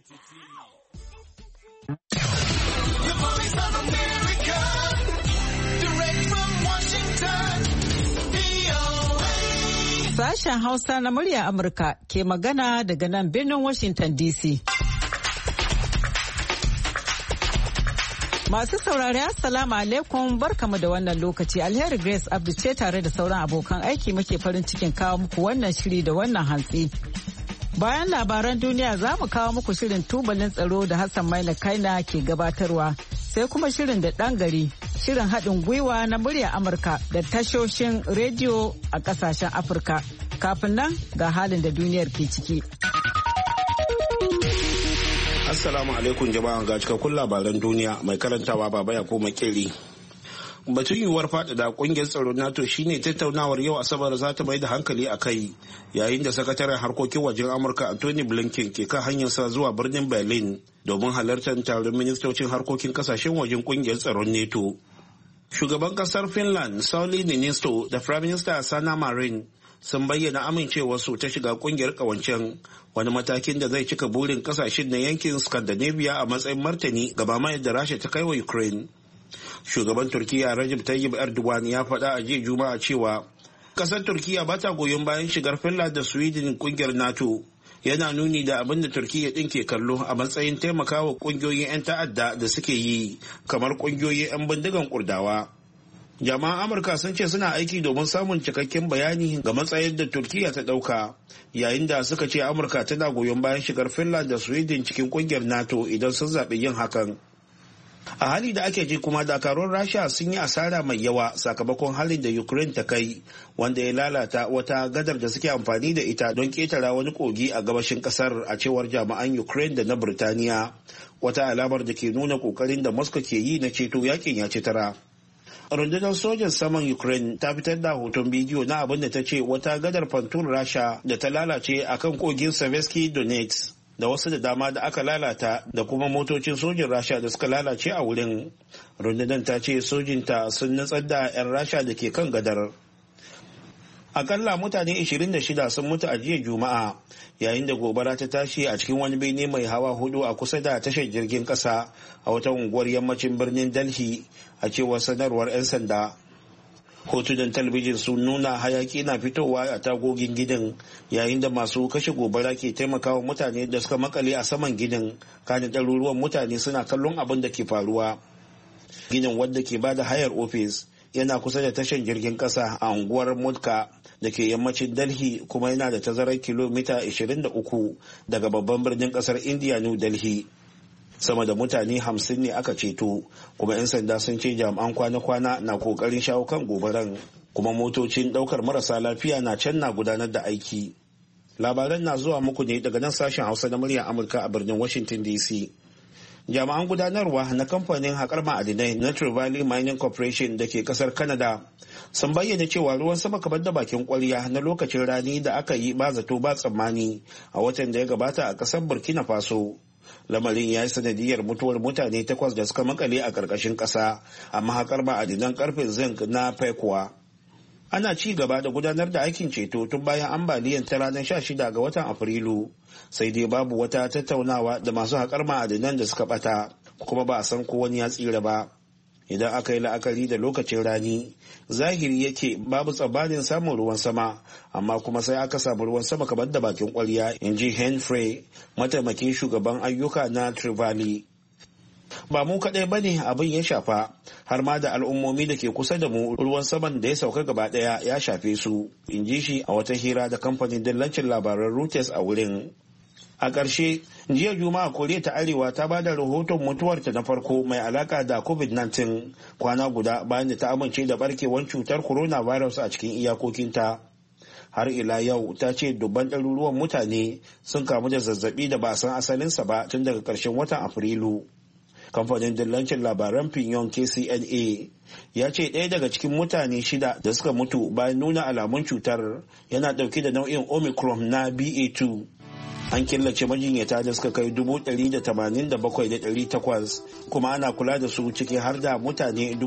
Sashen Hausa na murya Amurka ke magana daga nan birnin Washington DC. Masu saurari Assalamu alaikum barkamu da wannan lokaci. Alheri Grace Abdu ce tare da sauran abokan aiki muke farin cikin kawo muku wannan shiri da wannan hantsi. Bayan labaran duniya za mu kawo muku shirin tubalin tsaro da Hassan Maina Kaina ke gabatarwa. Sai kuma shirin da ɗan gari, shirin haɗin gwiwa na murya Amurka da tashoshin rediyo a ƙasashen Afirka. Kafin nan ga halin da duniyar ke ciki. Assalamu alaikum jama'a, ga cikakkun labaran duniya mai karantawa baba ya koma kiri. Batun yiwuwar faɗaɗa ƙungiyar tsaron NATO shine tattaunawar yau Asabar za ta mai da hankali a kai, yayin da sakataren harkokin wajen Amurka Anthony Blinken ke kan hanyarsa zuwa birnin Berlin domin halartar taron ministocin harkokin kasashen wajen ƙungiyar tsaron NATO. Shugaban kasar Finland Sauli Niinisto da Prime Minister Sanna Marin sun bayyana amincewarsu ta shiga ƙungiyar ƙawancen, wani matakin da zai cika burin kasashen na yankin Scandinavia a matsayin martani ga mamayar da Rasha ta kai wa Ukraine. Shugaban Turkiyya Recep Tayyip Erdogan ya faɗa a jiya Juma'a cewa ƙasar Turkiyya ba ta goyon bayan shigar Finland da Sweden ƙungiyar NATO. Yana nuni da abin da Turkiyya ɗin ke kallo a matsayin taimakawa ƙungiyoyin 'yan ta'adda da suke yi, kamar ƙungiyoyin 'yan bindigan Kurdawa. Jama'an Amurka sun ce suna aiki domin samun cikakken bayani ga matsayin da Turkiyya ta ɗauka, yayin da suka ce Amurka tana goyon bayan shigar Finland da Sweden cikin ƙungiyar NATO idan sun zaɓi yin hakan. A hali da ake ji kuma dakarun Rasha sun yi asara mai yawa sakamakon halin da Ukraine ta kai, wanda ya lalata wata gadar da suke amfani da ita don ketara wani kogi a gabashin kasar, a cewar jami'an Ukraine da na Birtaniya, wata alamar da ke nuna kokarin da Moscow ke yi na ceto yakin ya ci tara. Rundunar sojan saman Ukraine ta fitar da hoton bidiyo na abin da ta ce wata gadar fantun Rasha da ta lalace akan kogin Seversky Donetsk, da wasu da dama da aka lalata, da kuma motocin sojin Rasha da suka lalace a wurin. Rundunar ta ce sojinta sun nutsar da 'yan Rasha da ke kan gadar. Akalla mutane 26 sun mutu a jiya Juma'a yayin da gobara ta tashi a cikin wani bene mai hawa 4 a kusa da tashar jirgin kasa a wata unguwar yammacin birnin Delhi, a cewar sanarwar 'yan sanda. Hotunan talabijin sun nuna hayaki na fitowa a tagogin gidan, yayin da masu kashe gobara ke taimakawa mutane da suka makale a saman gidan, kanin ɗaruruwan mutane suna kallon abin da ke faruwa. Gidan, wanda ke bada hayar ofis, yana kusa da tashar jirgin kasa a unguwar Mudka da ke yammacin Delhi, kuma yana da tazarar kilomita 23 daga babban birnin kasar India, New Delhi. Sama da mutane 50 ne aka ceto, kuma 'yan sanda sun ce jami'an kwana-kwana na kokarin shawo kan gobaran, kuma motocin daukar marasa lafiya na can na gudanar da aiki. Labaran na zuwa muku ne daga nan sashen Hausa na muryar Amurka a birnin Washington DC. Jami'an gudanarwa na kamfanin haƙar ma'adinai na True Valley Mining Corporation da ke kasar Canada sun bayyana cewa ruwan sama kamar da bakin kwarya na lokacin rani da aka yi ba zato ba tsammani a watan da ya gabata a kasar Burkina Faso. Lamarin ya yi sanadiyar mutuwar mutane 8 da suka makale a ƙarƙashin ƙasa a mahaƙar ma'adinan ƙarfin zinc na Pekuwa. Ana ci gaba da gudanar da aikin ceto tun bayan ambaliyar ta ranar 16 ga watan Afrilu, sai dai babu wata tattaunawa da masu haƙar ma'adinan da suka ɓata, kuma ba a san ko wani ya tsira ba. Idan aka yi la'akari da lokacin rani, zahiri yake babu tsammanin samun ruwan sama, amma kuma sai aka samu ruwan sama kamar da bakin kwarya, in ji Henfrey, mataimakin shugaban ayyuka na Trevally. Ba mu kaɗai ba ne abin ya shafa, har ma da al'ummomi da ke kusa da mu ruwan saman da ya sauka gaba ɗaya ya shafe su, in ji shi a wata hira da kamfanin dillancin labaran Reuters a wurin. A ƙarshe, jiya Juma'a Koriya ta Arewa ta ba da rahoton mutuwarta na farko mai alaka da COVID-19 kwana guda bayan da ta amince da barkewar cutar coronavirus a cikin iyakokinta. Har ila yau ta ce dubban ɗaruruwan mutane sun kamu da zazzabi da ba a san asalinsa ba tun daga ƙarshen watan Afrilu. Kamfanin dillancin labaran Pyongyang KCNA ya ce ɗaya daga cikin mutane 6 da suka mutu bayan nuna alamun cutar yana ɗauke da nau'in Omicron na BA2. An killace majinyata da suka kai 187,800 kuma ana kula da su ciki har da mutane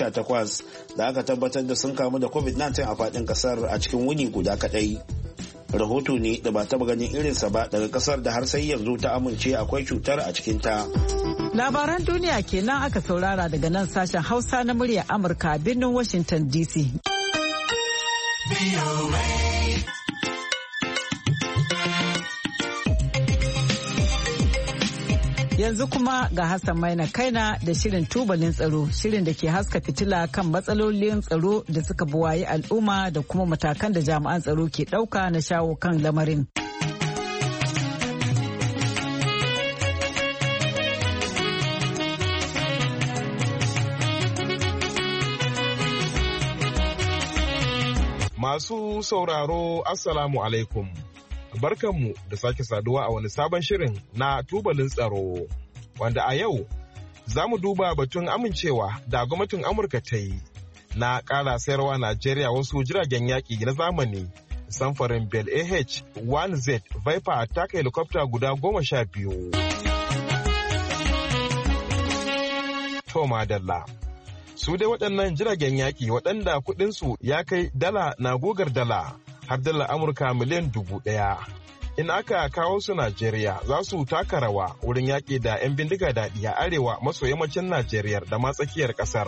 18,000 da aka tabbatar da sun kamu da COVID-19 a faɗin ƙasar a cikin wuni guda kaɗai. rahoto ne da ba taba ganin irinsa ba daga kasar da har sai yanzu ta amince akwai cutar a cikinta. Labaran duniya kenan aka saurara daga nan sashen Hausa na muryar Amurka a birnin Washington DC. Yanzu kuma ga Hassan Maina Kaina da shirin tubalin tsaro, shirin da ke haska fitila kan matsalolin tsaro da suka buwayi al'umma da kuma matakan da jami'an tsaro ke ɗauka na shawo kan lamarin. Masu sauraro, Assalamu alaikum. Barkanmu da sake saduwa a wani sabon shirin na tubalin tsaro, wanda a yau za mu duba batun amincewa da gwamnatin Amurka ta yi na ƙara sayarwa Najeriya wasu jiragen yaƙi na zamani samfarin Bell AH-1Z Viper attack helicopter guda 12. To madalla. Su dai waɗannan jiragen yaƙi waɗanda kuɗinsu ya kai dala na gogar dala har dala Amurka miliyan 1,000. In aka kawo su Najeriya za su taka rawa wurin yaƙi da 'yan bindiga daɗi a arewa maso yammacin Najeriya da ma tsakiyar ƙasar.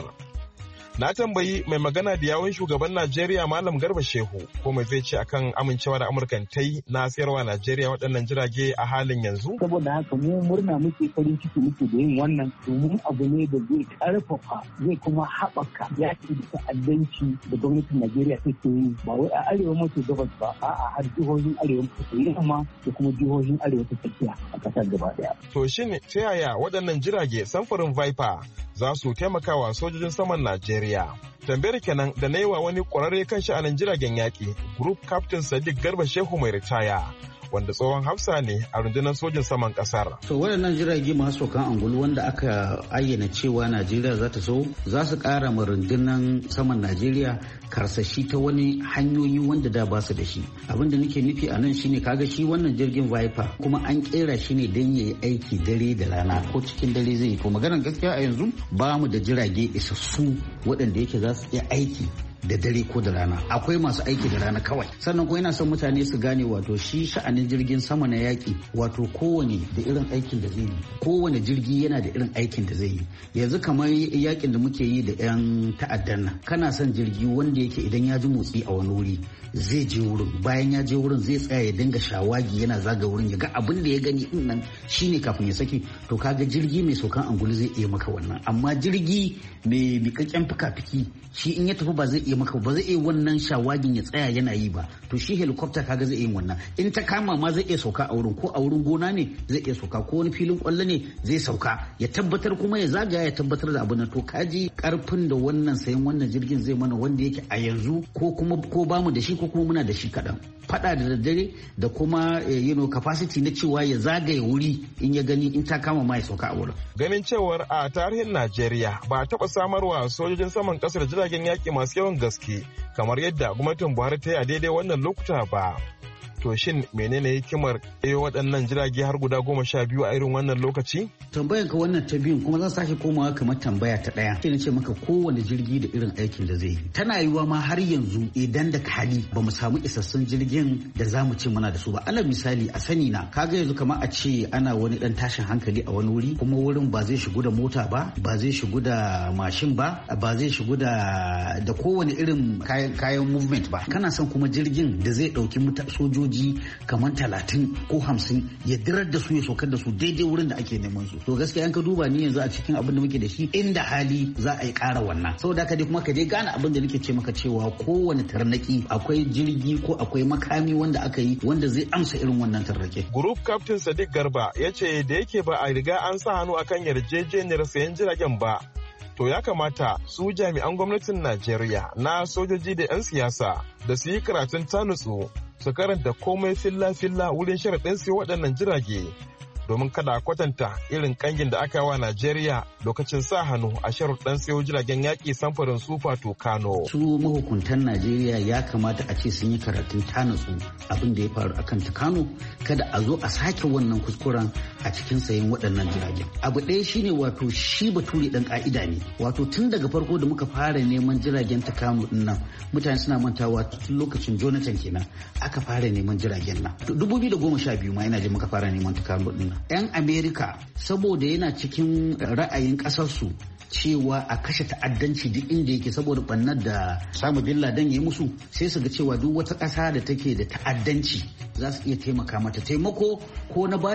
Na tambayi mai magana da yawun shugaban Najeriya Malam Garba Shehu ko mai zai ce akan amincewa da Amurkan ta yi na sayarwa Najeriya waɗannan jirage a halin yanzu. Saboda haka mu murna muke, farin ciki muke da yin wannan domin abu ne da zai ƙarfafa zai kuma haɓaka yaƙi da ta'addanci da gwamnatin Najeriya take yi ba wai a arewa maso gabas ba a'a har jihohin arewa maso yamma da kuma jihohin arewa ta tsakiya a ƙasar gaba ɗaya. To shin ta yaya waɗannan jirage samfurin Viper za su taimakawa sojojin saman Najeriya? Tambayar kenan da na yi wa wani ƙwararre kan sha'anin jiragen yaƙi, Group Captain Sadiq Garba Shehu mai ritaya, wanda tsohon hafsa ne a rundunar sojin saman ƙasar. To waɗannan jirage masu saukan angulu wanda aka ayyana cewa Najeriya za ta so za su ƙara ma rundunar saman Najeriya karsashi ta wani hanyoyi wanda da ba su da shi. Abin da nake nufi a nan shine kaga shi wannan jirgin Viper kuma an kera shi ne don yayi aiki dare da rana ko cikin dare zai yi. To maganar gaskiya a yanzu ba mu da jirage isassu waɗanda yake za su iya aiki da dare ko da rana. Akwai masu aiki da rana kawai. Sannan kuma yana son mutane su gane wato shi sha'anin jirgin sama na yaƙi wato kowane da irin aikin da zai yi. Kowane jirgi yana da irin aikin da zai yi. Yanzu kamar yaƙin da muke yi da 'yan ta'addan nan. Kana son jirgi wanda yake idan ya ji motsi a wani wuri zai je wurin, bayan ya je wurin zai tsaya ya dinga shawagi yana zaga wurin ya ga abin da ya gani din nan shine kafin ya saki. To kaga jirgi mai saukan angulu zai iya maka wannan, amma jirgi mai miƙaƙƙen fuka-fiki shi in ya tafi ba zai iya maka, ba zai iya wannan shawagin ya tsaya yana yi ba. To shi helicopter kaga zai iya wannan, in ta kama ma zai iya sauka a wurin, ko a wurin gona ne zai iya sauka, ko wani filin kwallo ne zai sauka ya tabbatar kuma ya zagaya ya tabbatar da abin nan. To kaji karfin da wannan sayan wannan jirgin zai mana wanda yake a yanzu ko kuma ko bamu da shi ko kuma muna da shi kaɗan. Fada da daddare da kuma capacity na cewa ya zagaye wuri in ya gani in ta kama ma ya sauka a wurin. Ganin cewar a tarihin Najeriya ba a taɓa samarwa sojojin saman ƙasar jiragen yaƙi masu yawan gaske kamar yadda gwamnatin Buhari ta yi a daidai wannan lokuta ba. To shin menene hikimar waɗannan jirage har guda 12 a irin wannan lokaci? Tambayar ka wannan ta biyun kuma zan sake komawa kamar tambaya ta ɗaya. Sai na ce maka kowane jirgi da irin aikin da zai yi. Tana yiwuwa ma har yanzu idan da hali ba mu samu isassun jirgin da za mu ce muna da su ba. Alal misali a sani na kaga yanzu kamar a ce ana wani ɗan tashin hankali a wani wuri kuma wurin ba zai shigo da mota ba, ba zai shigo da mashin ba, ba zai shigo da kowane irin kayan movement ba. Kana son kuma jirgin da zai ɗauki sojoji kamar 30 ko 50 ya dirar da su ya saukar da su daidai wurin da ake neman su. To gaskiya an ka duba ni yanzu a cikin abin da muke da shi inda hali za a yi ƙara wannan. Saboda haka dai kuma ka dai gane abin da nake ce maka cewa kowane tarnaki akwai jirgi ko akwai makami wanda aka yi wanda zai amsa irin wannan tarnake. Group Captain Sadiq Garba ya ce da yake ba a riga an sa hannu akan yarjejeniyar sayan jiragen ba. To ya kamata su jami'an gwamnatin Najeriya na sojoji da 'yan siyasa da su yi karatun tanutsu su karanta komai filla-filla wurin sharaɗin sai waɗannan jirage domin kada kwatanta irin kangin da aka yi wa Najeriya lokacin sa hannu a sharuɗan sayo jiragen yaƙi samfurin Super Tucano. Su mahukuntan Najeriya ya kamata a ce sun yi karatun tanatsu abin da ya faru akan Tucano, kada a zo a sake wannan kuskuren a cikin sayen waɗannan jiragen. Abu ɗaya shine wato shi bature ɗan ƙa'ida ne, wato tun daga farko da muka fara neman jiragen Tucano ɗin nan mutane suna mantawa tun lokacin Jonathan kenan aka fara neman jiragen nan. 2012 ma ina ji muka fara neman Tucano ɗin nan. 'Yan Amerika saboda yana cikin ra'ayin ƙasarsu cewa a kashe ta'addanci duk inda yake saboda bannar da Osama bin Laden ya musu, sai su ga cewa duk wata ƙasa da take da ta'addanci za su iya taimaka mata, taimako ko na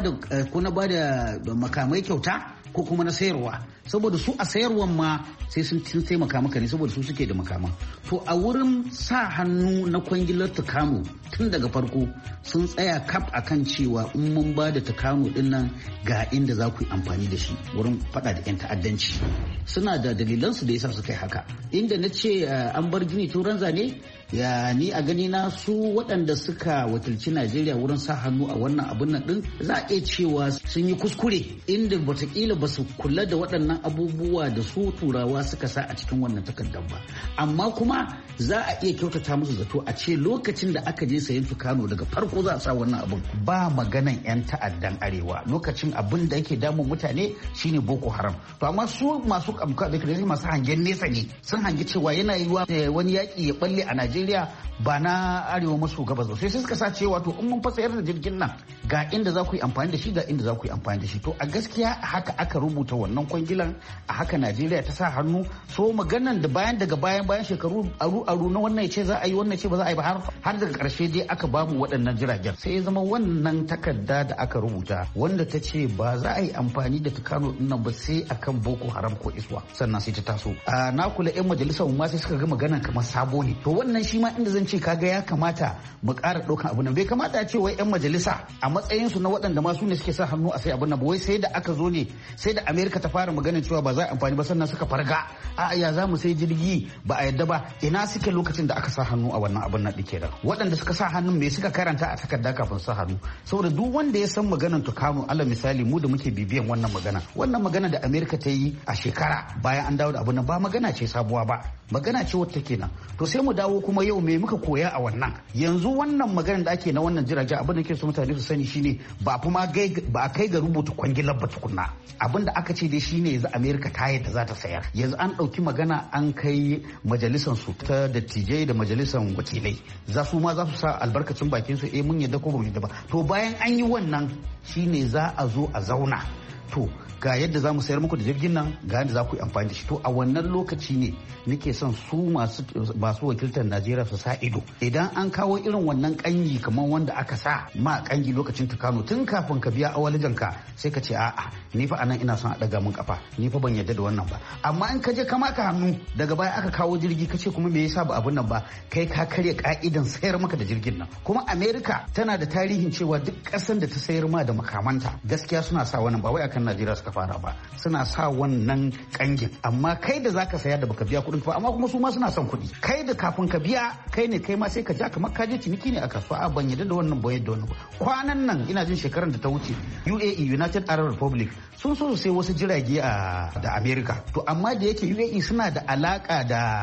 bada makamai kyauta ko kuma na sayarwa, saboda su a sayarwan ma sai sun taimaka maka ne saboda su suke da makaman. To a wurin sa hannu na kwangilar Tucano tun daga farko sun tsaya kaf akan cewa in mun ba da Tucano din nan ga inda za ku yi amfani da shi wurin fada da 'yan ta'addanci. Suna da dalilansu da yasa suka yi haka. Inda na ce an bar gini turan zane, ya ni a gani na su waɗanda suka wakilci Najeriya wurin sa hannu a wannan abun nan din za a iya cewa sun yi kuskure inda watakila ba su kula da waɗannan abubuwa da su turawa suka sa a cikin wannan takardar ba. Amma kuma za a iya kyautata musu zato a ce lokacin da aka je sayan Tucano daga farko za a sa wannan abun ba maganan 'yan ta'addan arewa, lokacin abin da yake damun mutane shine Boko Haram. To amma su masu hangen nesa ne, sun hangi cewa yana yiwa wani yaƙi ya balle a Najeriya ba na arewa maso gabas ba, sai suka sa cewa to in mun fasayar da jirgin nan ga inda za ku yi amfani da shi, ga inda za ku yi amfani da shi. To a gaskiya haka aka rubuta wannan kwangilan, a haka Najeriya ta sa hannu. So maganan da bayan shekaru aru na wannan ya ce za a yi, wannan ce ba za a yi ba, har daga karshe dai aka ba mu waɗannan jiragen. Sai ya zama wannan takarda da aka rubuta wanda ta ce ba za a yi amfani da Tucano din nan ba sai akan Boko Haram ko Iswa, sannan sai ta taso. Na kula 'yan majalisar mu ma sai suka ga maganan kamar sabo ne. To wannan shi ma inda zan ce kaga ya kamata mu ƙara ɗaukan abu nan. Bai kamata a ce wai 'yan majalisa a matsayinsu na waɗanda ma su ne suke sa hannu a sai abin nan ba, wai sai da aka zo ne sai da Amerika ta fara maganin cewa ba za a amfani ba sannan suka farga a ya za mu sai jirgi ba a yadda ba. Ina suke lokacin da aka sa hannu a wannan abin nan dike da waɗanda suka sa hannun me suka karanta a takarda kafin sa hannu? Saboda duk wanda ya san maganar Tucano, alal misali mu da muke bibiyan wannan magana da Amerika ta yi a shekara bayan an dawo da abin nan ba magana ce sabuwa ba, magana ce wata kenan. To sai mu dawo kuma yau me muka koya a wannan? Yanzu wannan maganar da ake na wannan jirage, abin da ke so mutane su sani shine ba a kai ga rubuta kwangilar ba tukunna. Abin da aka ce dai shine yanzu Amerika ta yadda za ta sayar. Yanzu an ɗauki magana an kai majalisar su ta dattijai da majalisar wakilai, za su sa albarkacin bakin su mun yadda ko ba mu yadda ba. To bayan an yi wannan shine za a zo a zauna, to ga yadda za mu sayar muku da jirgin nan, ga yadda za ku yi amfani da shi. To a wannan lokaci ne nake son su masu wakiltar Najeriya su sa ido. Idan an kawo irin wannan kangi kamar wanda aka sa ma kangi lokacin Tucano, tun kafin ka biya awalijanka sai ka ce a'a ni fa anan ina son a daga mun kafa, ni fa ban yarda da wannan ba. Amma in ka je ka maka hannu daga baya aka kawo jirgi ka ce kuma me yasa ba abun nan ba, kai ka karya ka'idan sayar maka da jirgin nan. Kuma America tana da tarihin cewa duk kasan da ta sayar ma da makamanta gaskiya suna sa wannan, ba wai akan Najeriya suka fara ba, suna sa wannan kangin. Amma kai da zaka saya da baka biya kuɗin ba, amma kuma su ma suna son kuɗi. Kai da kafin ka biya kai ma sai ka ja kamar ka je ciniki ne a kasuwa. A ban yadda da wannan ba yadda wannan ba. Kwanan nan ina jin shekaran da ta wuce UAE, United Arab Republic, sun so su sai wasu jirage da America. To amma da yake UAE suna da alaka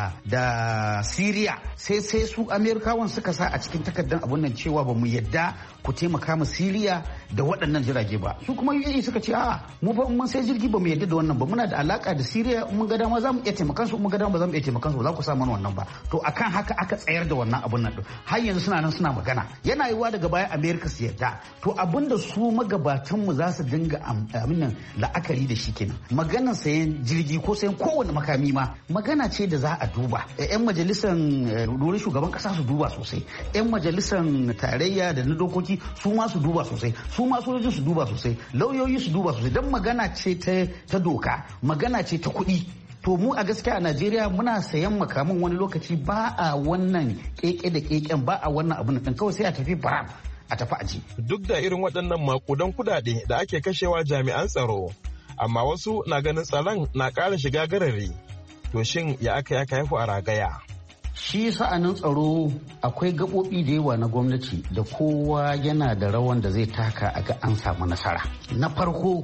da Syria, sai su Amerikawan suka sa a cikin takardar abun nan cewa ba mu yadda ku taimaka ma Syria da waɗannan jirage ba. Su kuma UAE suka ce a'a mu fa mun sai jirgi ba mu yadda da wannan ba, muna da alaka da Syria, mun ga dama za mu iya taimakan su, mun ga dama ba za mu iya taimakan su, ba za ku sa mana wannan ba. To akan haka aka tsayar da wannan abun nan. Har yanzu suna nan suna magana, yana yiwuwa daga baya America su yadda. To abinda su magabatan mu za su dinga aminan la'akari da shi kenan. Maganar sayan jirgi ko sayan kowane makami ma magana ce da za a duba. 'Yan majalisar wurin shugaban kasa su duba sosai, 'yan majalisar tarayya da na dokoki su ma su duba sosai, su ma sojojin su duba sosai, lauyoyi su duba sosai, don magana ce ta doka, magana ce ta kuɗi. To mu a gaskiya a Najeriya muna sayan makaman wani lokaci ba a wannan keke da keken, ba a wannan abin nan, kawai sai a tafi bara a tafi aji. Duk da irin waɗannan makudan kudade da ake kashewa jami'an tsaro, amma wasu na ganin tsaron na ƙara shiga garari. To shin ya aka haifu a ragaya? Shi sa'anin tsaro akwai gaɓoɓi da yawa na gwamnati da kowa yana da rawan da zai taka a ga an samu nasara. Na farko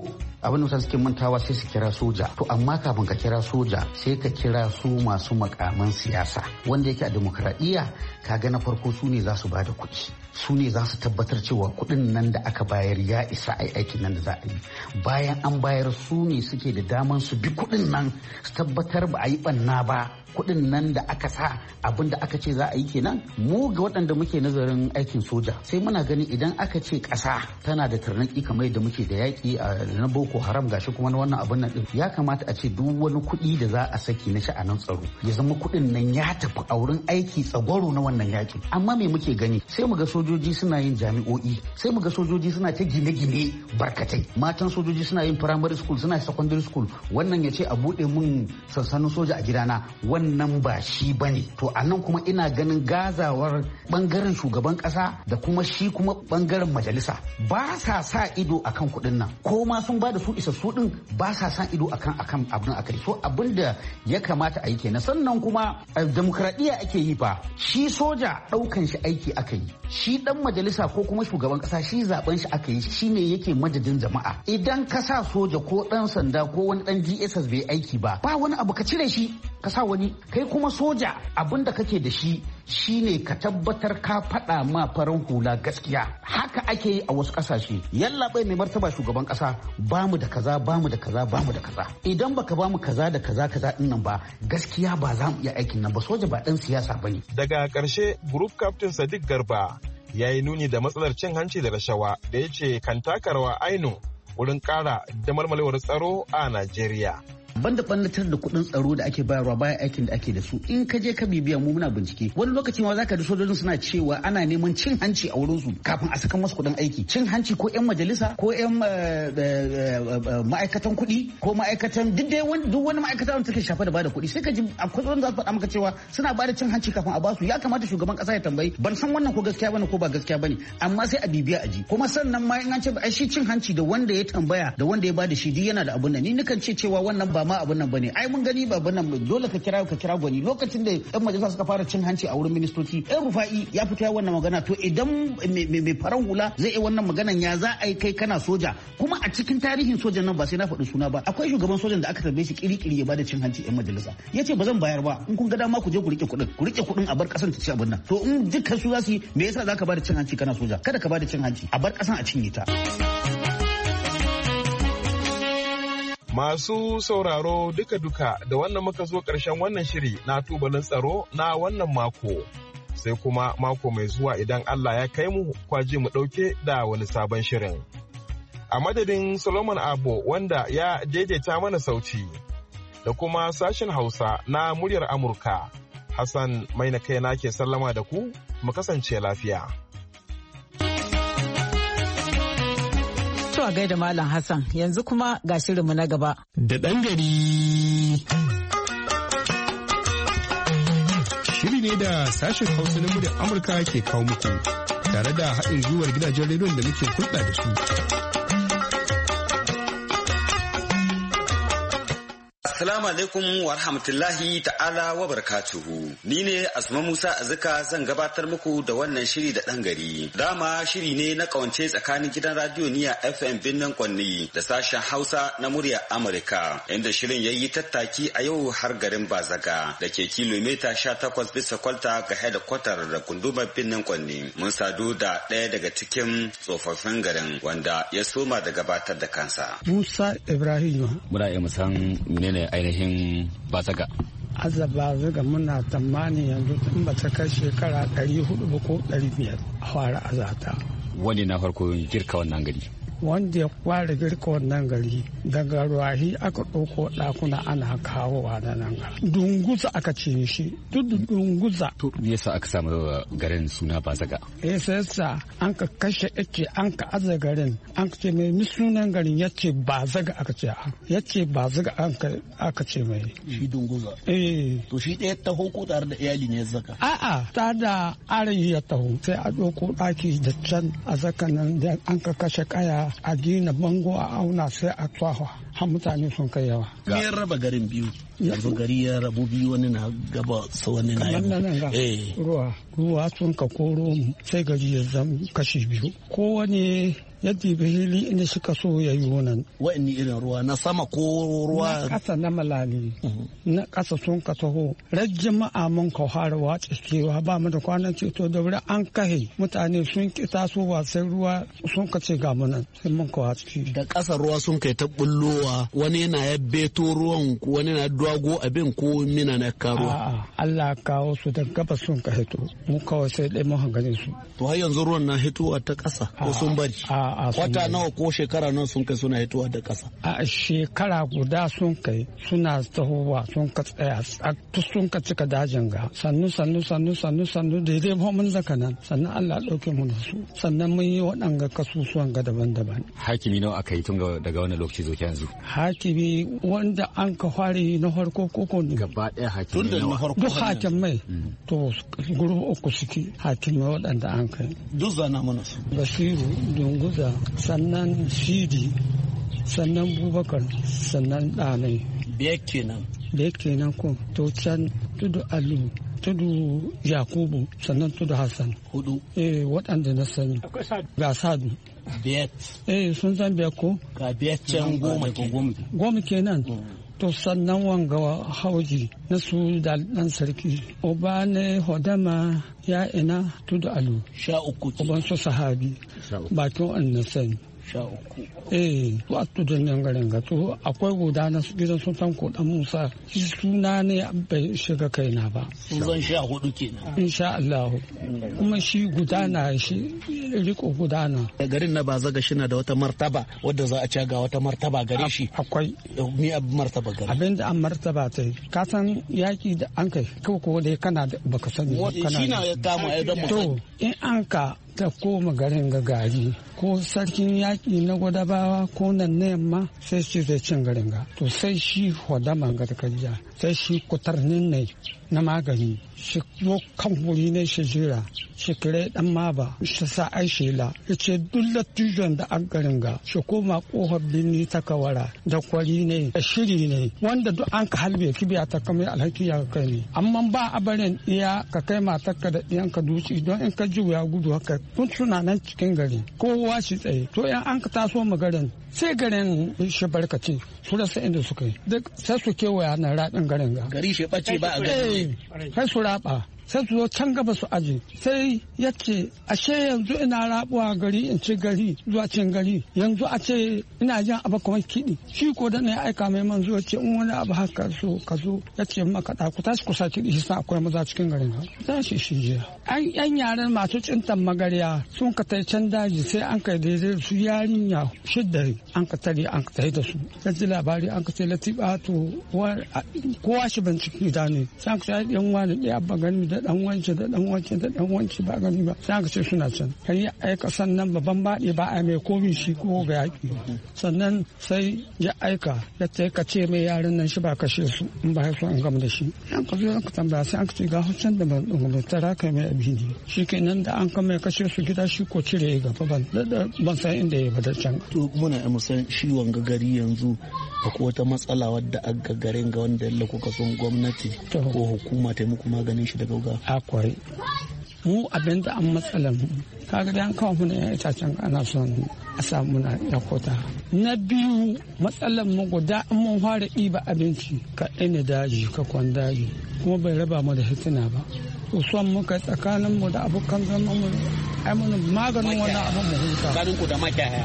abin da mutane suke mantawa sai su kira soja. To amma kafin ka kira soja sai ka kira su masu makaman siyasa wanda yake a demokradiyya kaga na farko su ne za su bada kuɗi, su ne za su tabbatar cewa kuɗin nan da aka bayar ya isa a aikin nan da za a yi. Bayan an bayar su ne suke da daman su bi kuɗin nan su tabbatar ba a yi ɓanna ba. Kuɗin nan da aka sa abin da aka ce za a yi kenan. Mu ga waɗanda muke nazarin aikin soja sai muna gani idan aka ce ƙasa tana da tarnaki kamar yadda muke da yaƙi a na Boko Haram gashi kuma na wannan abin nan din, ya kamata a ce duk wani kuɗi da za a saki na sha'anin tsaro ya zama kuɗin nan ya tafi a wurin aiki tsagwaro na wannan yaƙi. Amma me muke gani sai mu ga sojoji suna yin jami'o'i, sai mu ga sojoji suna ta gine-gine barkatai, matan sojoji suna yin primary school, suna secondary school, wannan ya ce a buɗe mun sansanin soja a gidana, wannan ba shi bane. To a nan kuma ina ganin gazawar bangaren shugaban kasa da kuma shi kuma bangaren majalisa ba sa sa ido akan kuɗin nan, ko ma sun ba da su isassu din ba sa sa ido akan abin akai. So abin da ya kamata a yi kenan. Sannan kuma demokradiyya ake yi fa, shi soja ɗaukan shi aiki aka yi, shi dan majalisa ko kuma shugaban kasa shi zaben shi aka yi, shi ne yake madadin jama'a. Idan ka sa soja ko dan sanda ko wani dan DSS bai aiki ba wani abu ka cire shi ka sa wani. Kai kuma soja abin da kake da shi shine ka tabbatar ka faɗa ma farin hula gaskiya. Haka ake yi a wasu ƙasashe. Yallaɓai mai martaba shugaban ƙasa, bamu da kaza bamu da kaza bamu da kaza. Idan baka bamu kaza da kaza din nan ba, gaskiya ba za mu iya aikin nan ba. Soja ba ɗan siyasa bane. Daga ƙarshe Group Captain Sadiq Garba ya yi nuni da matsalar cin hanci da rashawa da ya ce kan taka rawa ainun wurin ƙara damalmalewar tsaro a Najeriya. Banda ɓannatar da kuɗin tsaro da ake bayarwa bayan aikin da ake da su, in ka je ka bibiya mu muna bincike wani lokaci ma zaka ji sojojin suna cewa ana neman cin hanci a wurin su kafin a saka masu kuɗin aiki. Cin hanci ko yan majalisa ko yan ma'aikatan kuɗi ko ma'aikatan duk wani ma'aikata wanda take shafa da bada kuɗi, sai ka ji akwai wanda za su faɗa maka cewa suna bada cin hanci kafin a basu. Ya kamata shugaban ƙasa ya tambayi, ban san wannan ko gaskiya bane ko ba gaskiya bane, amma sai a bibiya a ji. Kuma sannan ma in an ce shi cin hanci da wanda ya tambaya da wanda ya bada shi duk yana da abun nan. Ni nakan ce cewa wannan ba ma abun nan bane, ai mun gani ba abun nan, dole ka kira gwani. Lokacin da yan majalisa suka fara cin hanci a wurin ministoci, yan Rufa'i ya fito ya wannan magana. To idan mai faran hula zai yi wannan maganan, ya za a yi kai kana soja? Kuma a cikin tarihin sojan nan ba sai na faɗi suna ba, akwai shugaban sojan da aka tambaye shi kiri-kiri ya bada cin hanci yan majalisa, ya ce ba zan bayar ba, in kun ga dama ku je ku rike kuɗin a bar ƙasan ta ci abin nan. To in dukkan su za su yi, me yasa za ka bada cin hanci kana soja? Kada ka bada cin hanci, a bar ƙasan a cinye ta. Masu sauraro duka-duka da wannan muka zo ƙarshen wannan shiri na tubalin tsaro na wannan mako. Sai kuma mako mai zuwa idan Allah ya kai mu kwaje mu ɗauke da wani sabon shirin. A madadin Solomon Abo wanda ya daidaita mana sauti da kuma sashen Hausa na muryar Amurka, Hassan mai na kaina ke sallama da ku, mu kasance lafiya. A gaida Malam Hassan, yanzu kuma ga shirinmu na gaba. Da ɗan gari. Shiri ne da sashen Hausa na muryar Amurka ke kawo muku tare da haɗin gwiwar gidajen rediyon da muke hulɗa da su. Assalamu alaikum wa rahmatullahi ta'ala wa barakatuhu. Ni ne Asma Musa Azuka zan gabatar muku da wannan shiri da ɗan gari. Dama shiri ne na ƙawance tsakanin gidan radiyo Niya FM Birnin Kwanni da sashen Hausa na murya Amurka, inda shirin ya yi tattaki a yau har garin Bazaga da ke kilomita 18 bisa kwalta ga hedikwatar da gundumar Birnin Kwanni. Mun sadu da ɗaya daga cikin tsofaffin garin wanda ya soma da gabatar da kansa. Musa Ibrahim. Muna iya musan menene ainihin Bazaga. Bazaga muna tsammani yanzu in ba ta kai shekara 400 ba ko 500 a fara azata. Wani na farko girka wannan gari? Wanda ya fara girka wannan gari daga ruwahi aka ɗauko ɗakuna ana kawowa da nan. Dunguza aka ce shi, tudu dunguza. To me yasa aka samu garin suna Bazaga? Yasa an ka kashe yace an ka aza garin, an ka ce mai sunan garin yace Bazaga aka ce, yace Bazaga aka ce mai. Shi dunguza. To shi ɗaya taho ko tare da iyali ne zaka? A'a, tare da arayi ya taho sai a ɗauko ɗaki da can a zaka nan da an ka kashe kaya a gina bango a auna sai a tsawa har mutane sun kai yawa. Me ya raba garin biyu? Yanzu gari ya rabu biyu, wani na gaba sau wani na yamma. Ruwa sun ka koro mu sai gari ya zama kashi biyu. Kowane ya dibi hili inda suka so ya yi wannan. Wa'anni irin ruwa na sama ko ruwa? Na ƙasa na malali. Na ƙasa sun ka taho. Jama'a mun ka fara watsa kewa ba mu da kwanan ceto da wuri an kahe mutane sun ki tasowa sai ruwa sun ka ce ga mu nan sai mun ka watsa. Da ƙasa ruwa sun kai ta bullowa wani na ya beto ruwan wani na dwago abin ko mina na karo. A'a Allah kawo su da gaba sun ka hito mu kawai sai dai mun ganin su. To har yanzu ruwan na hitowa ta ƙasa ko sun bari? Wata nawa ko shekara nawa sun kai suna hitowa da ƙasa? A shekara guda sun kai suna tahowa sun ka tsaya sun ka cika dajin ga sannu daidai mun zaka nan sannan Allah ɗauke mu da su sannan mun yi waɗanga kasusuwan ga daban-daban. Hakimi nawa aka yi tun daga wannan lokaci zuwa yanzu? Hakimi wanda an ka fare na farko koko ne. Gaba ɗaya hakimi nawa? Duk hakimai to guru uku suke hakimai waɗanda an kai. Duk zana mana su. Basiru, Dunguza, sannan Sidi, sannan Bubakar, sannan Ɗanai. Biyar kenan ko to can tudu Alu. Tudu Yakubu sannan tudu Hassan. 4. Waɗanda na sani. Ga Sadu. Biyar. Sun san biyar ko? Ga biyar can 10. Goma kenan. To sannan wanga hauji na su da ɗan sarki. Oba ne Hodama ya ina tudu Alu. 13. Oban su sahabi. Bakin wannan sani. 13. a tudun nan garin ga to akwai guda na gidan sultan ko dan Musa shi suna ne bai shiga kaina ba. Sun zan 14 kenan. Insha Allah. Kuma shi gudana shi riko gudana. Garin na Bazaga shi na da wata martaba wadda za a ci ga wata martaba gare shi. Akwai. Ni martaba gare. Abinda an martaba ta yi. Ka san yaki da an kai ko dai kana da baka sani. Shi na ya kama ai don mu. To in an ka ta koma garin ga gari ko sarkin yaƙi na gwadabawa ko nan na yamma sai shi zai cin garin ga to sai shi hodaman gargajiya sai shi kutarnin ne na magani shi zo kan wuri ne shi jira shi kire dan maba shi sa ai shela yace duk lattijon da an garin ga shi koma kohar binni ta kawara da kwari ne da shiri ne wanda duk an ka halbe kibiya ta kamar alhaki ya kai ne amma ba a barin iya ka kai matarka da ɗiyanka duci don in ka juya gudu haka kun suna nan cikin gari kowa shi tsaye to yan an ka taso garin sai garin shi barkace su rasa inda suka yi duk sai su kewaya na raɗin garin ga gari shi ɓace ba a gari sai su raba sai su zo can gaba su aje sai ya ce ashe yanzu ina rabuwa gari in ci gari zuwa cin gari yanzu a ce ina jan abu kamar kiɗi shi ko da na aika mai man zuwa ce in wani abu haka so ka zo ya ce maka ku tashi kusa kiɗi shi sa akwai maza cikin garin za shi jiya yan yaren masu cintan magarya sun ka tai can daji sai an kai daidai su yarinya shidda an ka tare an ka tai da su ya ji labari an ka ce latifa to kowa shi bincike da ne sai an ka sai yan wani ɗaya ba gani da dan wance da dan wance da dan wance ba gani ba sai aka ce suna can kai aika sannan babban baɗi ba a mai komi shi ko ga yaki sannan sai ya aika ya ce ka ce mai yaran nan shi ba kashe su in ba so an gama da shi an ka zo an ka tambaya sai an ka ce ga hucin da ban tara kai mai abini shi kenan da an kama kashe su gida shi ko cire gaba ban san inda ya bada can. To muna musan shi wanga gari yanzu akwai wata matsala wadda aka garin ga wanda yalla kuka son gwamnati ko hukuma ta muku maganin shi daga wuga. Akwai mu abin da an matsalar mu kaga da an kawo mu ne itacen ana son a samu na yakota. Na biyu matsalar mu guda in mun fara ɗiba abinci ka ɗane daji ka kwan daji kuma bai raba mu da hitina ba. Son muka tsakanin mu da abokan zaman mu ai mun maganin wani abu mu huta. Garin ku da makiyaya.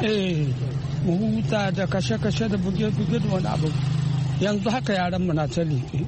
Mu huta da kashe-kashe da buge-buge da wani abu. Yanzu haka yaran mu na ta liƙe.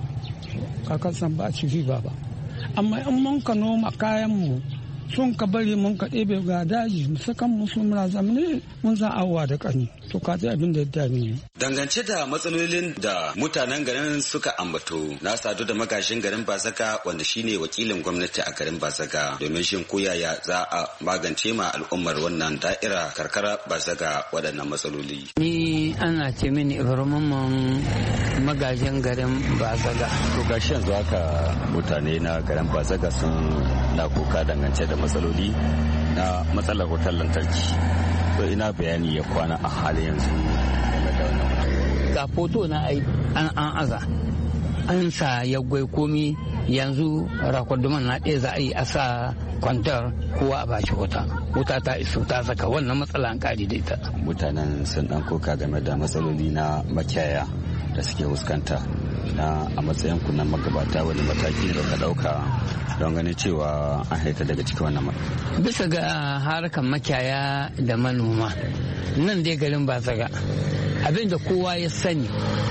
Kakan san ba a ci riba ba. Amma in mun ka noma kayan mu sun ka bari mun ka ɗebe ga daji musakan musu muna zamani mun za awa da ƙani to ka ji abin da ya dame. Dangance da matsalolin da mutanen garin suka ambato na sadu da magashin garin Bazaga wanda shine wakilin gwamnati a garin Bazaga domin shin koyaya za a magance ma al'ummar wannan da'ira karkara Bazaga waɗannan matsaloli. Ni ana ce mini Ibrahim magajin garin Bazaga. To gashi yanzu haka mutane na garin Bazaga sun na kuka dangance da matsaloli na matsalar wutar lantarki. To ina bayani ya kwana a halin yanzu game da wannan. Ga foto na ai an aza an sa ya gwai komi yanzu rakwaduman na ɗaya za a yi a sa kwantar kowa a bashi wuta ta iso ta saka wannan matsala an kari da ita. Mutanen sun ɗan koka game da matsaloli na makiyaya da suke fuskanta na a matsayin ku na magabata wani mataki da ka ɗauka don ganin cewa an haita daga cikin wannan bisa ga harkar makiyaya da manoma nan dai garin Bazaga abinda kowa ya sani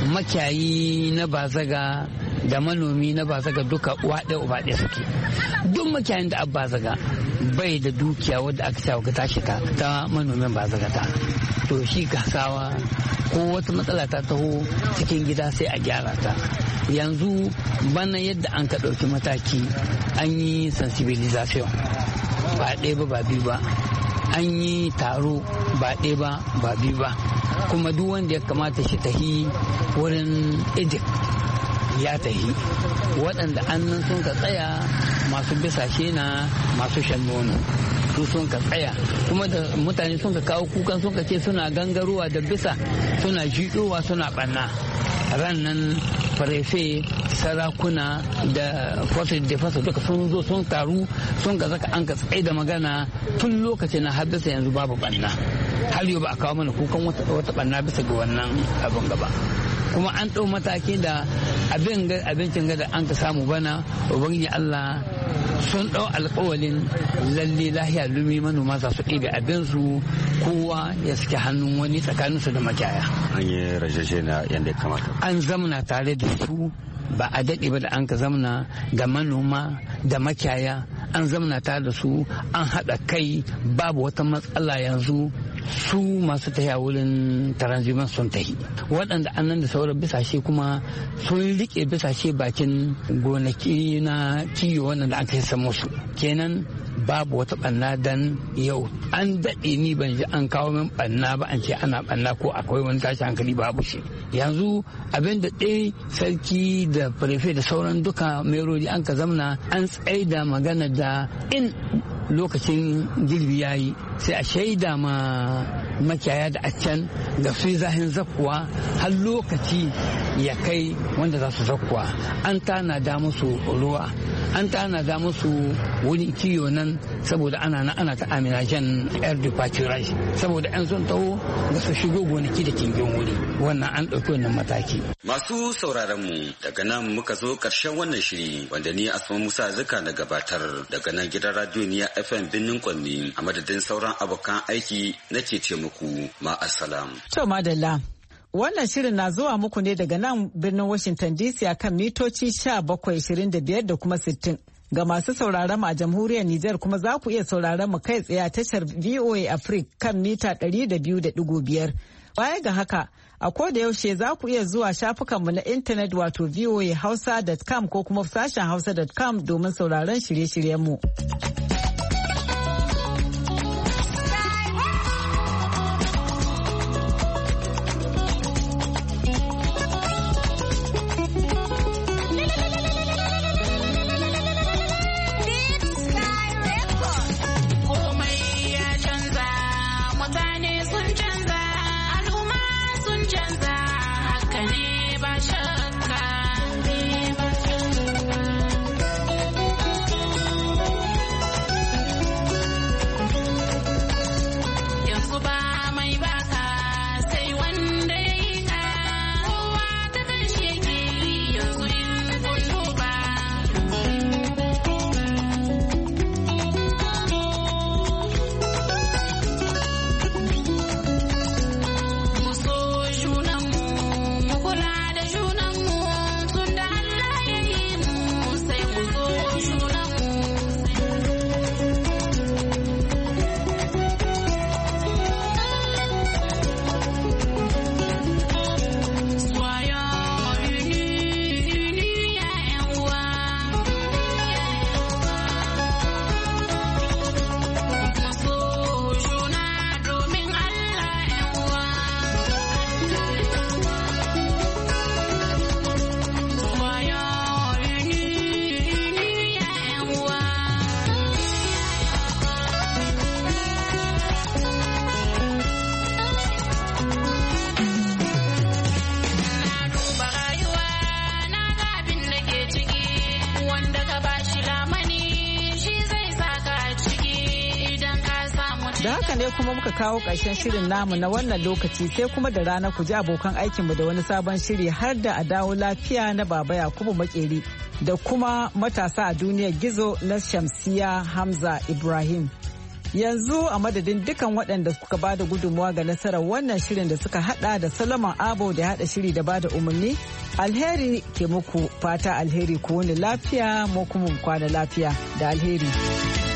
makiyayi na Bazaga da manomi na Bazaga duka uwa ɗaya uba ɗaya suke. Duk makiyayin da Bazaga bai da dukiya wadda aka sa ka tashi ta manomin Bazaga ta to shi gasawa ko wata matsala ta taho cikin gida sai a gyara ta. Yanzu bana yadda an ka ɗauki mataki an yi sensibilisation ba ɗaya ba biyu ba, an yi taro ba ɗaya ba biyu ba, kuma duk wanda ya kamata shi tahi wurin edik ya tahi, waɗanda annan sun ka tsaya masu bisashe na masu shan nono su sun ka tsaya, kuma da mutane sun ka kawo kukan sun ka ce suna gangarowa da bisa suna jiɗowa suna ɓanna. Ran nan farefe sarakuna da forces de defense duka sun zo sun taru sun ka zaka an ka tsaye da magana tun lokacin na har bisa yanzu babu ɓanna, har yau ba a kawo mana kukan wata ɓanna bisa ga wannan abin gaba. Kuma an ɗau mataki da abincin gada an ka samu bana ubangiji Allah sun ɗau alƙawalin lalle lahiya lumi manoma za su ɗebe abinsu kowa ya suke hannun wani tsakaninsu da makiyaya. An yi rajashe na yadda ya kamata. An zamana tare da su ba a daɗe ba da an ka zamana da manoma da makiyaya an zamana tare da su an haɗa kai babu wata matsala yanzu. Su masu tafiya wurin taranziman sun tahi waɗanda annan da sauran bisashe kuma sun rike bisashe bakin gonaki na kiyo wannan da aka yi musu kenan babu wata ɓanna dan yau an daɗe ni ban ji an kawo min ɓanna ba an ce ana ɓanna ko akwai wani tashi hankali babu shi yanzu abin da ɗaya sarki da prefe da sauran duka merori an ka zamna an tsaida magana da in lokacin girbi ya yi sai a shaida ma makiyaya da a can da su zahin zakkuwa har lokaci ya kai wanda za su zakkuwa an tanada musu ruwa an tanada musu wurin kiyo nan saboda ana ta amina jan yar dupaturai saboda yan sun taho da su shigo gonaki da kingin wuri wannan an ɗauki wannan mataki. Masu sauraron mu daga nan muka zo ƙarshen wannan shiri wanda ni Asma Musa Zuka na gabatar daga nan gidan radio Niya FM Birnin Kwanni a madadin sauran abokan aiki nake ce muku ma'assalam. To madalla. Wannan shirin na zuwa muku ne daga nan birnin Washington DC a kan mitoci 1725 da kuma 60. Ga masu sauraron mu a jamhuriyar Nijar kuma za ku iya sauraron mu kai tsaye a tashar VOA Africa kan mita 200.5. Baya ga haka, a koda yaushe za ku iya zuwa shafukanmu na intanet wato voahausa.com ko kuma sashen hausa.com domin sauraron shirye-shiryenmu. Juna haka ne kuma muka kawo ƙarshen shirin namu na wannan lokaci sai kuma da rana ku ji abokan aikinmu da wani sabon shiri har da a dawo lafiya na Baba Yakubu Makeri da kuma matasa a duniyar gizo na Shamsiya Hamza Ibrahim. Yanzu a madadin dukan waɗanda suka ba da gudunmuwa ga nasarar wannan shirin da suka hada da Solomon Abo da hada shiri da ba da umarni, alheri ke muku fata alheri ku wani lafiya mu kuma kwana lafiya da alheri.